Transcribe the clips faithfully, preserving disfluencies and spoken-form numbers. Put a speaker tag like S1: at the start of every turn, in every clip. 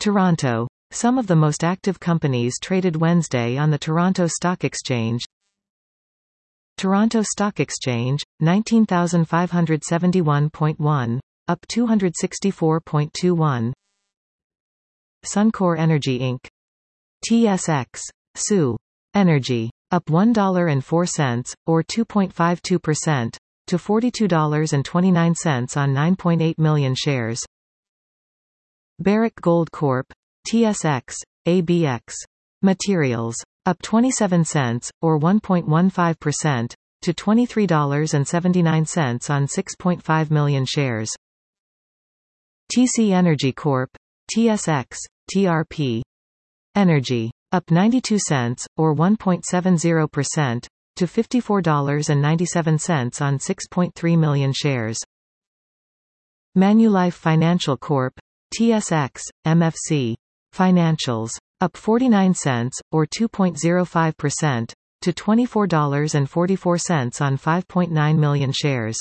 S1: Toronto. Some of the most active companies traded Wednesday on the Toronto Stock Exchange. Toronto Stock Exchange, nineteen thousand five hundred seventy-one point one, up two hundred sixty-four point two one. Suncor Energy Incorporated. T S X. S U. Energy. Up one dollar and four cents, or two point five two percent, to forty-two dollars and twenty-nine cents on nine point eight million shares. Barrick Gold Corporation. T S X. A B X. Materials. Up twenty-seven cents, or one point one five percent, to twenty-three dollars and seventy-nine cents on six point five million shares. T C Energy Corporation. T S X. T R P. Energy. Up ninety-two cents, or one point seven zero percent, to fifty-four dollars and ninety-seven cents on six point three million shares. Manulife Financial Corporation. T S X. M F C. Financials. Up forty-nine cents, or two point zero five percent, to twenty-four dollars and forty-four cents on five point nine million shares.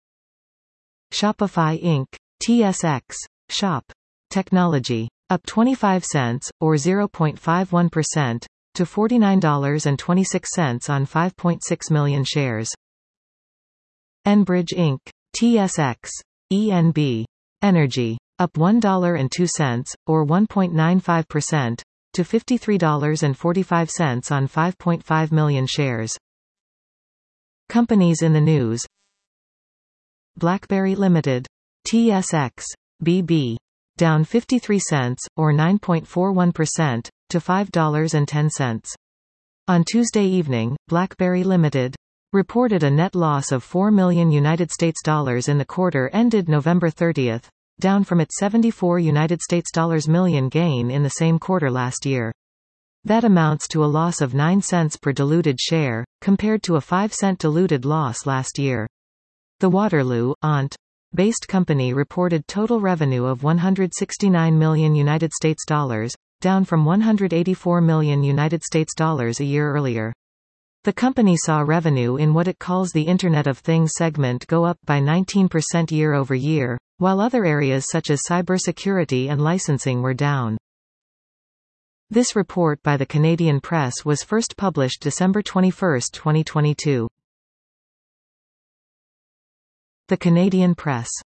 S1: Shopify Incorporated. T S X. Shop. Technology. Up twenty-five cents, or zero point five one percent, to forty-nine dollars and twenty-six cents on five point six million shares. Enbridge Incorporated. T S X. E N B. Energy. Up one dollar and two cents, or one point nine five percent, to fifty-three dollars and forty-five cents on five point five million shares. Companies in the news. BlackBerry Limited. T S X. B B. Down fifty-three cents, or nine point four one percent, to five dollars and ten cents. On Tuesday evening, BlackBerry Limited reported a net loss of four million United States dollars in the quarter ended November thirtieth, down from its seventy-four United States dollars million gain in the same quarter last year. That amounts to a loss of nine cents per diluted share, compared to a five cent diluted loss last year. The Waterloo, Ont. based company reported total revenue of one hundred sixty-nine million United States dollars, down from one hundred eighty-four million United States dollars a year earlier. The company saw revenue in what it calls the Internet of Things segment go up by nineteen percent year over year, while other areas such as cybersecurity and licensing were down. This report by the Canadian Press was first published December twenty-first, twenty twenty-two. The Canadian Press.